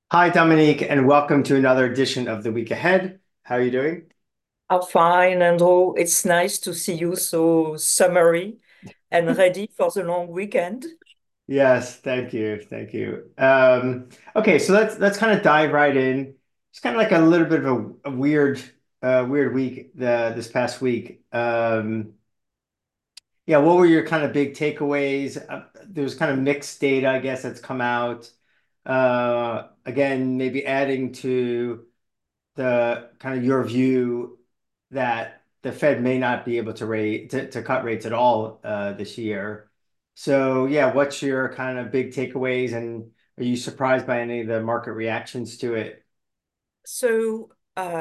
Hi, Dominique, and welcome to another edition of The Week Ahead. How are you doing? I'm fine, Andrew. It's nice to see you so summery and ready for the long weekend. Yes, thank you, thank you. Okay, so let's kind of dive right in. It's kind of like a little bit of a weird week this past week. Yeah, what were your kind of big takeaways? There's kind of mixed data, I guess, that's come out. Again, maybe adding to the kind of your view that the Fed may not be able to to cut rates at all this year. So yeah, what's your kind of big takeaways, and are you surprised by any of the market reactions to it? So,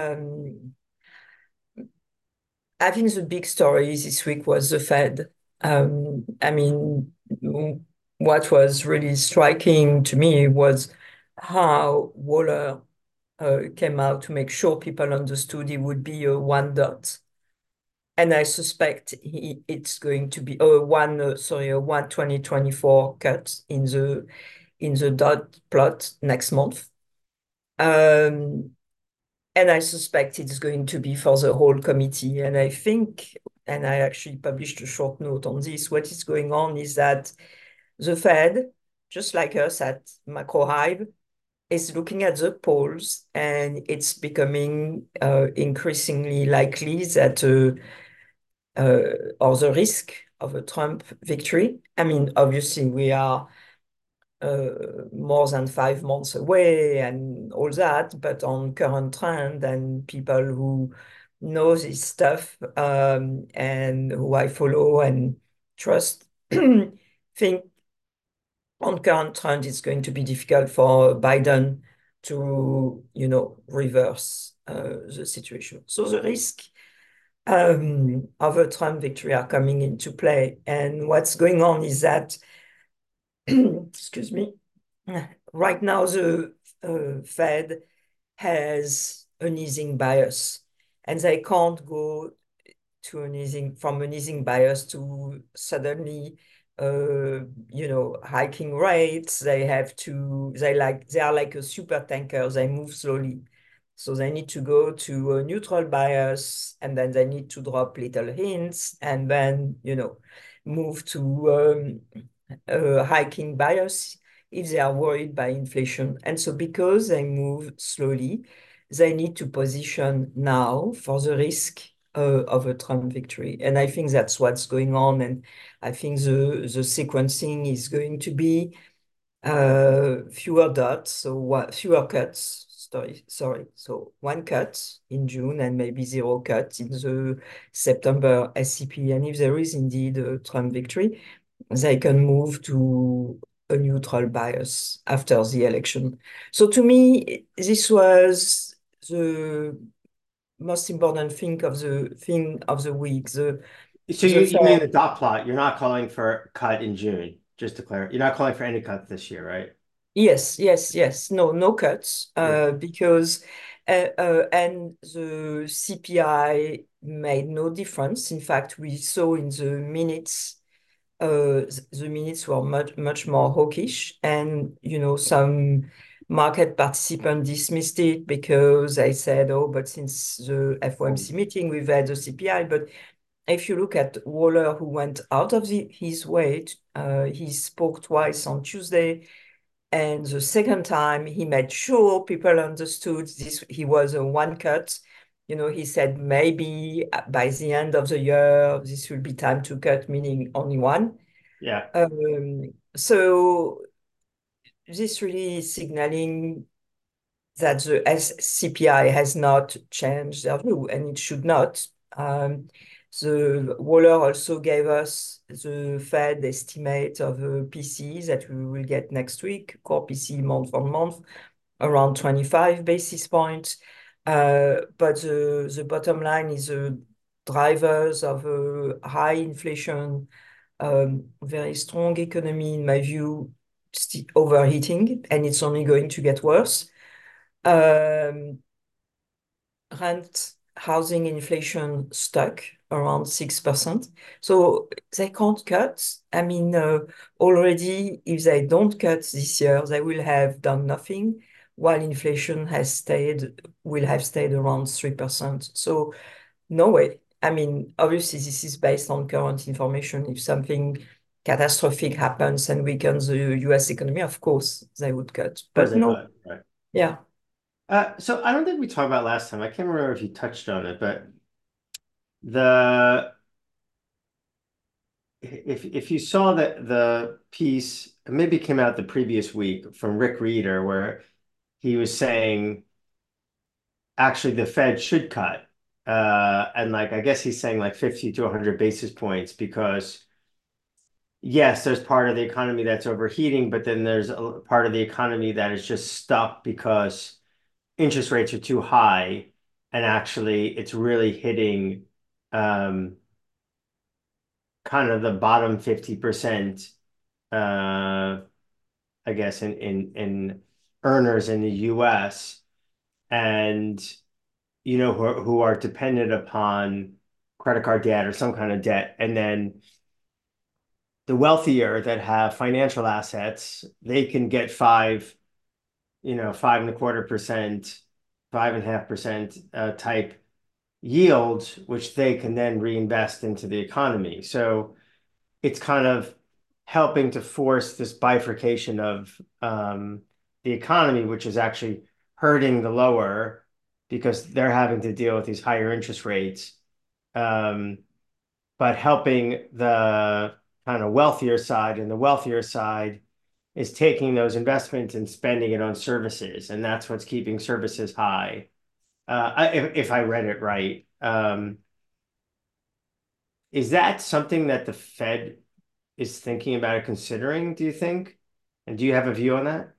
I think the big story this week was the Fed. I mean, what was really striking to me was how Waller came out to make sure people understood it would be a one dot. And I suspect it's going to be a one 2024 cut in the dot plot next month. Um, and I suspect it's going to be for the whole committee. And I think, and I actually published a short note on this, what is going on is that the Fed, just like us at Macro Hive, is looking at the polls, and it's becoming increasingly likely that or the risk of a Trump victory. I mean, obviously, we are uh, more than 5 months away and all that, but on current trend and people who know this stuff and who I follow and trust think on current trend it's going to be difficult for Biden to, reverse the situation. So the risk of a Trump victory are coming into play. And what's going on is that, excuse me, right now the Fed has an easing bias, and they can't go to from an easing bias to suddenly, hiking rates. They are like a super tanker. They move slowly. So they need to go to a neutral bias, and then they need to drop little hints, and then, move to a hiking bias if they are worried by inflation. And so because they move slowly, they need to position now for the risk of a Trump victory. And I think that's what's going on. And I think the sequencing is going to be fewer dots, so fewer cuts. Sorry. So one cut in June and maybe zero cut in the September SCP. And if there is indeed a Trump victory, they can move to a neutral bias after the election. So to me, this was the most important thing of the week. So The you mean Fed. the dot plot? You're not calling for a cut in June, just to clarify. You're not calling for any cuts this year, right? Yes. No, no cuts, Yeah. because and the CPI made no difference. In fact, we saw in the minutes, the minutes were much more hawkish, and some market participants dismissed it because they said, "Oh, but since the FOMC meeting, we've had the CPI." But if you look at Waller, who went out of his way, he spoke twice on Tuesday, and the second time he made sure people understood this. He was a one cut. He said maybe by the end of the year this will be time to cut, meaning only one. Yeah. So this really is signaling that the CPI has not changed their view, and it should not. The Waller also gave us the Fed estimate of PCE that we will get next week, core PCE month on month, around 25 basis points. But the bottom line is the drivers of high inflation, very strong economy, in my view, still overheating, and it's only going to get worse. Um, Rent, housing inflation stuck around 6%. So they can't cut. I mean, already, if they don't cut this year, they will have done nothing while inflation will have stayed around 3%. So no way. I mean, obviously, this is based on current information. If something catastrophic happens and weakens the US economy, of course, they would cut. Of course But they no, could, right? yeah. So I don't think we talked about last time. I can't remember if you touched on it, but the if you saw the piece, maybe it came out the previous week from Rick Reeder, where he was saying actually the Fed should cut. And like I guess he's saying like 50 to 100 basis points because yes, there's part of the economy that's overheating, but then there's a part of the economy that is just stuck because interest rates are too high, and actually it's really hitting um, kind of the bottom 50%, I guess, in earners in the US, and who are dependent upon credit card debt or some kind of debt, and then the wealthier that have financial assets, they can get 5.25%, 5.5% type yield, which they can then reinvest into the economy. So it's kind of helping to force this bifurcation of the economy, which is actually hurting the lower because they're having to deal with these higher interest rates, um, but helping the kind of wealthier side. And the wealthier side is taking those investments and spending it on services, and that's what's keeping services high. If I read it right. Is that something that the Fed is thinking about or considering, do you think? And do you have a view on that?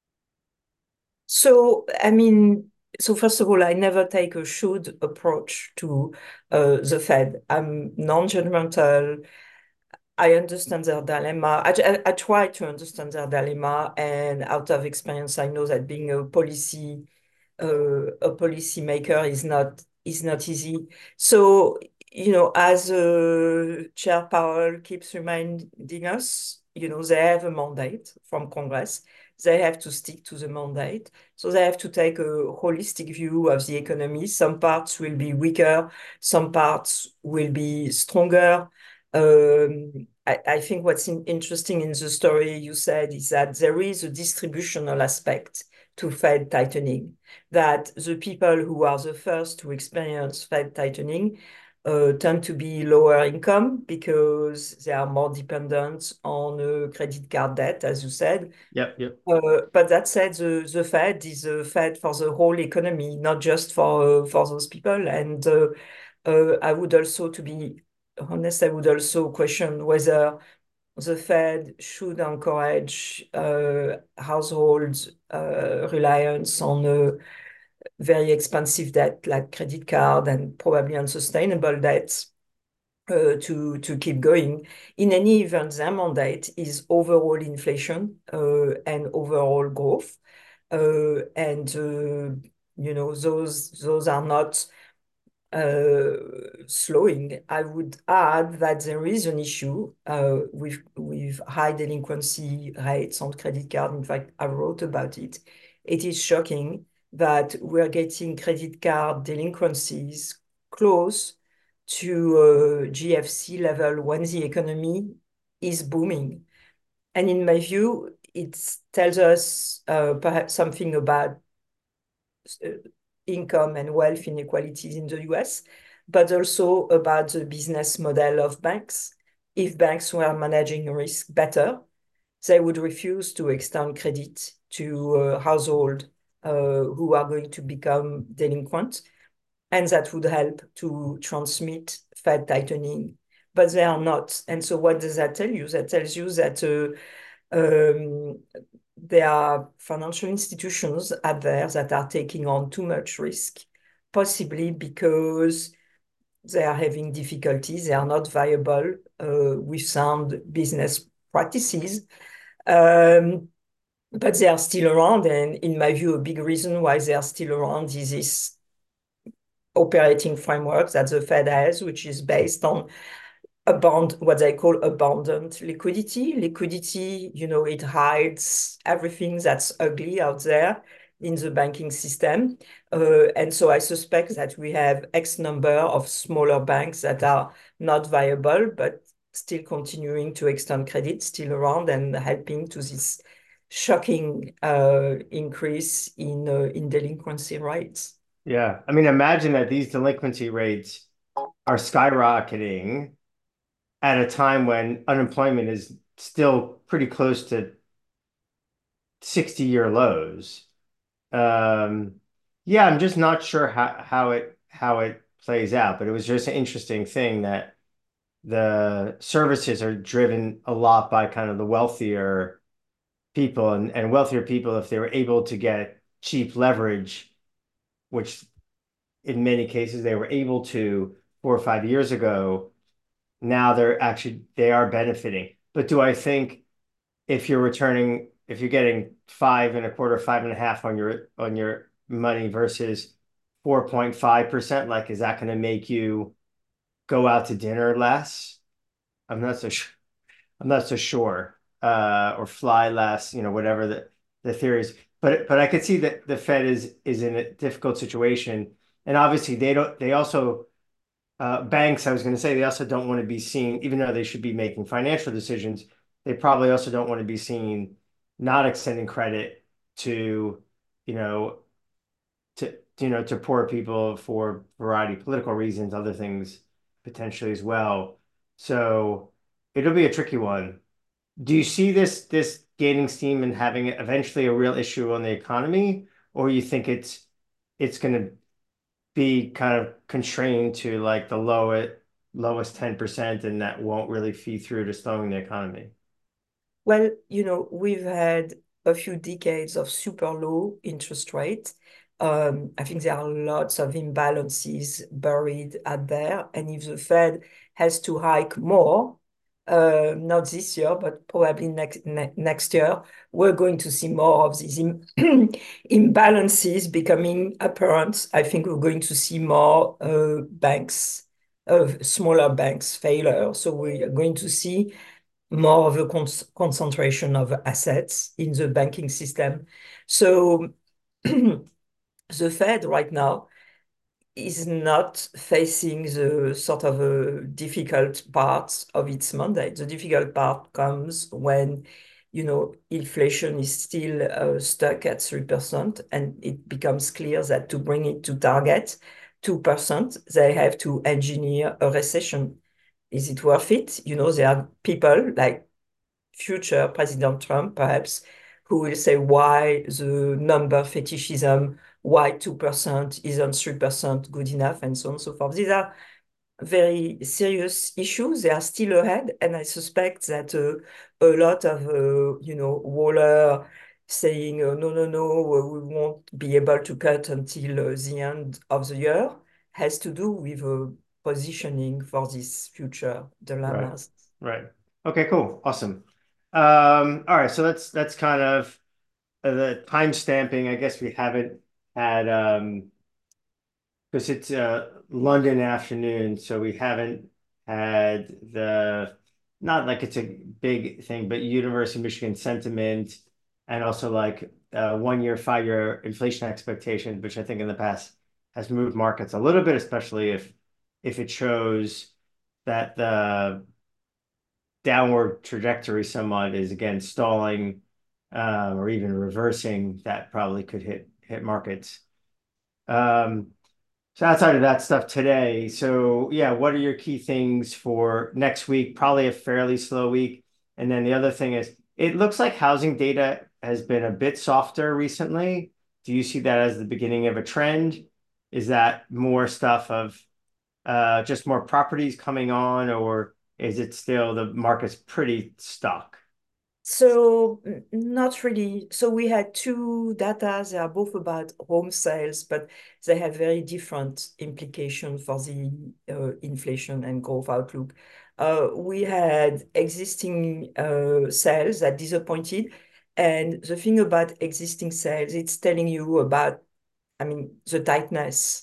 So, I mean, so first of all, I never take a should approach to the Fed. I'm non-judgmental. I understand their dilemma. I try to understand their dilemma, and out of experience, I know that being a policymaker is not easy. So, as Chair Powell keeps reminding us, they have a mandate from Congress. They have to stick to the mandate. So they have to take a holistic view of the economy. Some parts will be weaker, some parts will be stronger. I think what's interesting in the story you said is that there is a distributional aspect to Fed tightening, that the people who are the first to experience Fed tightening tend to be lower income because they are more dependent on credit card debt, as you said. Yep, yep. But that said, the Fed is a Fed for the whole economy, not just for those people. And I would also, to be honest, I would also question whether the Fed should encourage households' reliance on very expensive debt like credit card and probably unsustainable debts to keep going. In any event, their mandate is overall inflation and overall growth. And those are not slowing. I would add that there is an issue with high delinquency rates on credit card. In fact, I wrote about it. It is shocking that we're getting credit card delinquencies close to GFC level when the economy is booming. And in my view, it tells us perhaps something about uh, income and wealth inequalities in the US, but also about the business model of banks. If banks were managing risk better, they would refuse to extend credit to households who are going to become delinquent, and that would help to transmit Fed tightening. But they are not. And so what does that tell you? That tells you that um, there are financial institutions out there that are taking on too much risk, possibly because they are having difficulties, they are not viable with sound business practices. Um, but they are still around. And in my view, a big reason why they are still around is this operating framework that the Fed has, which is based on what they call abundant liquidity. Liquidity, it hides everything that's ugly out there. in the banking system. And so I suspect that we have X number of smaller banks that are not viable, but still continuing to extend credit, still around and helping to this shocking increase in delinquency rates. Yeah. I mean, imagine that these delinquency rates are skyrocketing at a time when unemployment is still pretty close to 60-year lows. Um, yeah, I'm just not sure how it plays out, but it was just an interesting thing that the services are driven a lot by kind of the wealthier people and wealthier people, if they were able to get cheap leverage, which in many cases they were able to 4 or 5 years ago, now they are benefiting. But do I think if you're getting 5.25, 5.5 on your money versus 4.5%, like is that going to make you go out to dinner less? I'm not so sure. I'm not so sure. Or fly less, whatever the theory is. But I could see that the Fed is in a difficult situation, and obviously they also banks, I was going to say, they also don't want to be seen, even though they should be making financial decisions, they probably also don't want to be seen not extending credit to, you know, to poor people for a variety of political reasons, other things potentially as well. So it'll be a tricky one. Do you see this gaining steam and having eventually a real issue on the economy, or you think it's going to be kind of constrained to like the lowest 10% and that won't really feed through to slowing the economy? Well, we've had a few decades of super low interest rate. I think there are lots of imbalances buried out there. And if the Fed has to hike more, not this year, but probably next year, we're going to see more of these imbalances becoming apparent. I think we're going to see more smaller banks failure. So we are going to see more of a concentration of assets in the banking system. So the Fed right now is not facing the sort of a difficult part of its mandate. The difficult part comes when, inflation is still stuck at 3%, and it becomes clear that to bring it to target 2%, they have to engineer a recession. Is it worth it? There are people like future President Trump, perhaps, who will say why the number fetishism, why 2% isn't 3% good enough, and so on and so forth. These are very serious issues. They are still ahead, and I suspect that a lot of, Waller saying, no, no, no, we won't be able to cut until the end of the year, has to do with positioning for these future Right. dilemmas. Right. Okay, cool. Awesome. All right, so that's kind of the time stamping. I guess we haven't had because it's London afternoon, so we haven't had not like it's a big thing, but University of Michigan sentiment and also like 1 year, 5 year inflation expectations, which I think in the past has moved markets a little bit, especially if it shows that the downward trajectory somewhat is again stalling or even reversing, that probably could hit markets. Um, so outside of that stuff today, so yeah, what are your key things for next week? Probably a fairly slow week. And then the other thing is, it looks like housing data has been a bit softer recently. Do you see that as the beginning of a trend? Is that more stuff of just more properties coming on, or is it still the market's pretty stuck? So not really. So we had two data. They are both about home sales, but they have very different implications for the inflation and growth outlook. We had existing sales that disappointed. And the thing about existing sales, it's telling you about, the tightness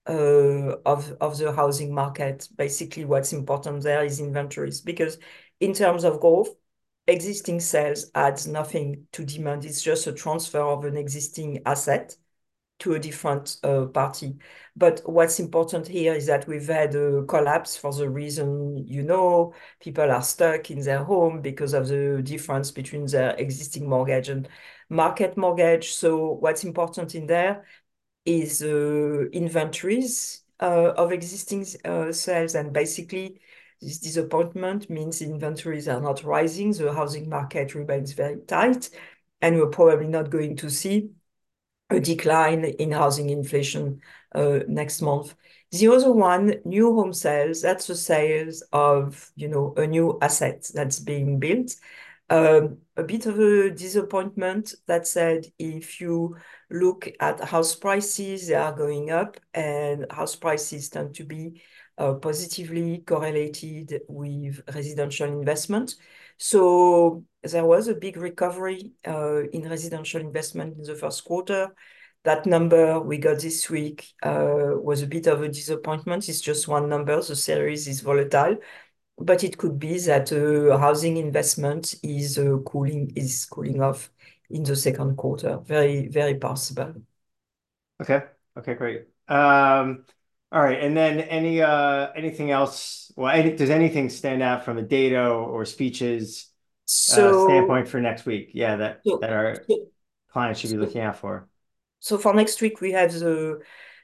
of the housing market. Basically, what's important there is inventories, because in terms of growth, existing sales adds nothing to demand. It's just a transfer of an existing asset to a different party. But what's important here is that we've had a collapse for the reason, people are stuck in their home because of the difference between their existing mortgage and market mortgage. So what's important in there is inventories of existing sales, and basically this disappointment means inventories are not rising, the housing market remains very tight, and we're probably not going to see a decline in housing inflation next month. The other one, new home sales, that's the sales of, a new asset that's being built. A bit of a disappointment. That said, if you look at house prices, they are going up, and house prices tend to be positively correlated with residential investment. So there was a big recovery in residential investment in the first quarter. That number we got this week was a bit of a disappointment. It's just one number. The series is volatile, but it could be that housing investment is cooling off in the second quarter. Very, very possible. Okay. Okay, great. All right. And then anything else? Well, does anything stand out from a data or speeches So, standpoint for next week? Yeah, so, that our so, clients should be so looking out for. so for next week, we have the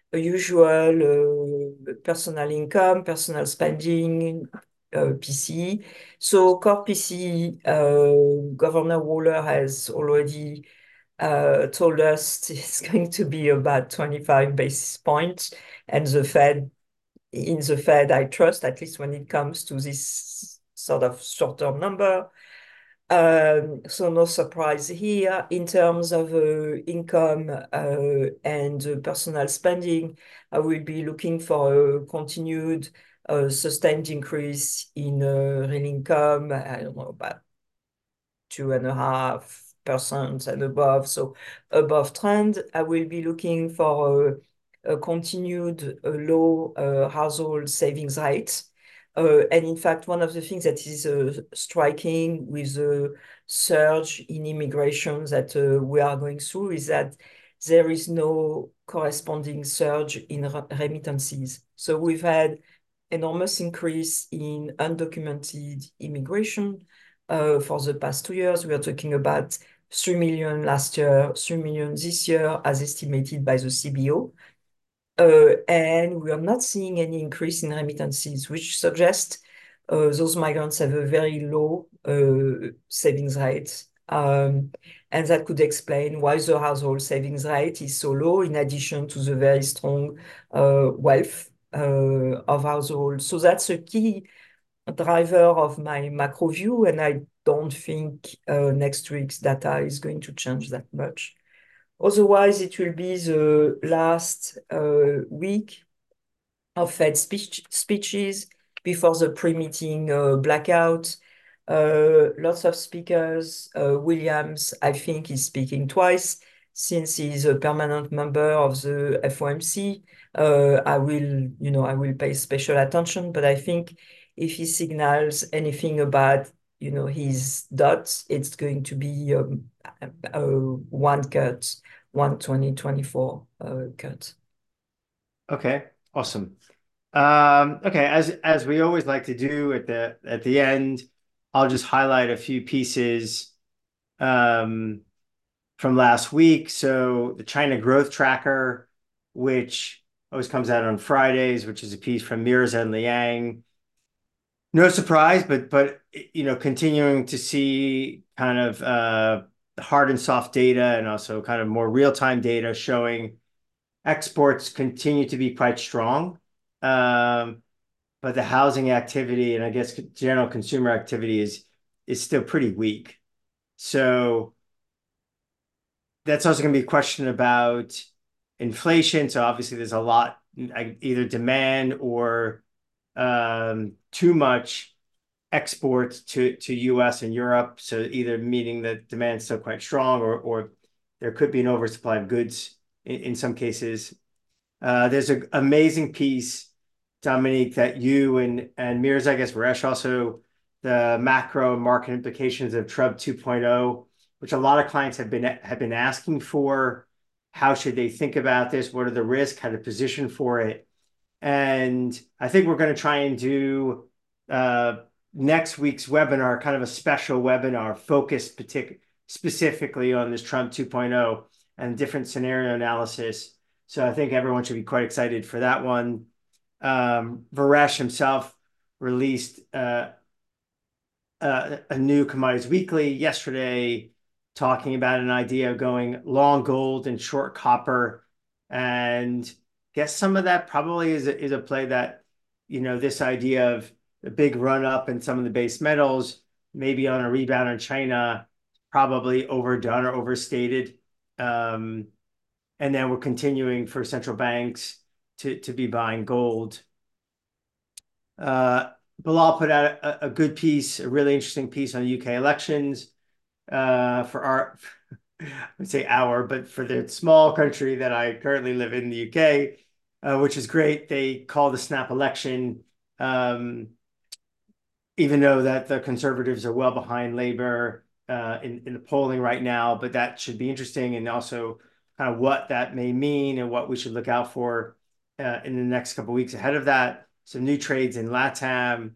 usual personal income, personal spending, PCE. So core PCE, Governor Waller has already told us it's going to be about 25 basis points, and in the Fed, I trust, at least when it comes to this sort of short-term number. So no surprise here. In terms of income and personal spending, I will be looking for a continued sustained increase in real income. I don't know, about 2.5% and above, so above trend. I will be looking for a continued low household savings rate. And in fact, one of the things that is striking with the surge in immigration that we are going through is that there is no corresponding surge in remittances. So we've had enormous increase in undocumented immigration for the past 2 years. We are talking about 3 million last year, 3 million this year, as estimated by the CBO. And we are not seeing any increase in remittances, which suggests those migrants have a very low savings rate. And that could explain why the household savings rate is so low, in addition to the very strong wealth of households. So that's a key driver of my macro view, and I don't think next week's data is going to change that much. Otherwise, it will be the last week of Fed speeches before the pre-meeting blackout. Lots of speakers. Williams, I think, is speaking twice since he's a permanent member of the FOMC. I will pay special attention, but I think if he signals anything about, his dots, it's going to be one cut, one 2024 cut. Okay, awesome. Okay, as we always like to do at the end, I'll just highlight a few pieces from last week. So the China Growth Tracker, which always comes out on Fridays, which is a piece from Mirza and Liang. No surprise, but continuing to see kind of hard and soft data, and also kind of more real-time data showing exports continue to be quite strong. But the housing activity and I guess general consumer activity is still pretty weak. So that's also going to be a question about inflation. So obviously there's a lot, either demand or too much exports to US and Europe. So either meaning that demand's still quite strong, or there could be an oversupply of goods in some cases. There's an amazing piece, Dominique, that you and Mirza, I guess Varesh also the macro market implications of Trump 2.0, which a lot of clients have been asking for. How should they think about this? What are the risks? How to position for it? And I think we're going to try and do uh, next week's webinar, kind of a special webinar focused specifically on this Trump 2.0 and different scenario analysis. So I think everyone should be quite excited for that one. Varesh himself released a new Commodities Weekly yesterday, talking about an idea of going long gold and short copper. And guess some of that probably is a play that, this idea of the big run up in some of the base metals, maybe on a rebound in China, probably overdone or overstated. And then we're continuing for central banks to be buying gold. Bilal put out a good piece, a really interesting piece on the UK elections for our, I would say but for the small country that I currently live in, the UK, which is great. They call the snap election, even though that the Conservatives are well behind Labour in the polling right now, but that should be interesting, and also kind of what that may mean and what we should look out for in the next couple of weeks ahead of that. Some new trades in LATAM.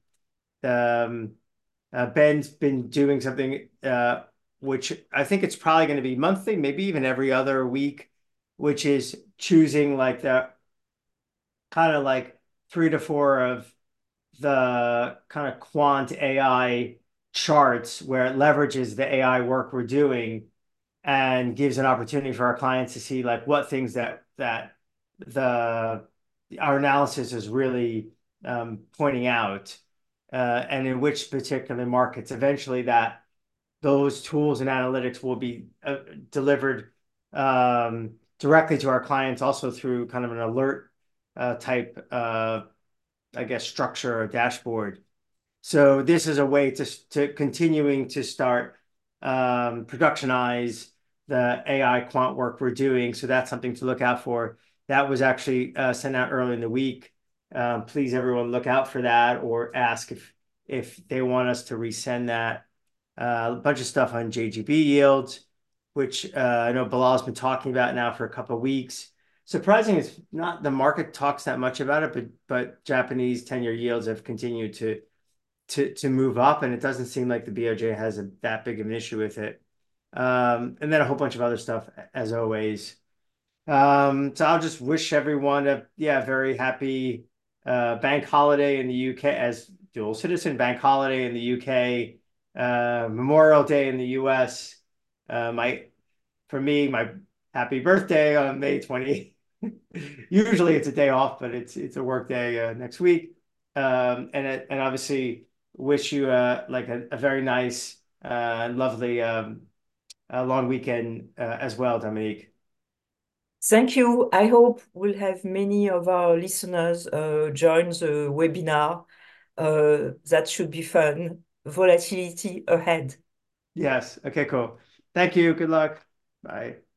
Ben's been doing something which I think it's probably going to be monthly, maybe even every other week, which is choosing like the kind of like 3 to 4 of the kind of quant AI charts where it leverages the AI work we're doing and gives an opportunity for our clients to see like what things that the our analysis is really pointing out, and in which particular markets eventually that those tools and analytics will be delivered directly to our clients, also through kind of an alert type, I guess, structure or dashboard. So this is a way to continuing to start productionize the AI quant work we're doing. So that's something to look out for. That was actually sent out early in the week. Please, everyone, look out for that, or ask if they want us to resend that. A bunch of stuff on JGB yields, which I know Bilal's been talking about now for a couple of weeks. Surprising, it's not the market talks that much about it, but Japanese 10-year yields have continued to move up, and it doesn't seem like the BOJ has that big of an issue with it. And then a whole bunch of other stuff, as always. So I'll just wish everyone a very happy bank holiday in the UK, as dual citizen bank holiday in the UK, Memorial Day in the US. For me, my happy birthday on May 20th. Usually it's a day off, but it's a work day next week. And obviously wish you like a very nice, lovely long weekend as well, Dominique. Thank you. I hope we'll have many of our listeners join the webinar. That should be fun. Volatility ahead. Yes. Okay, cool. Thank you. Good luck. Bye.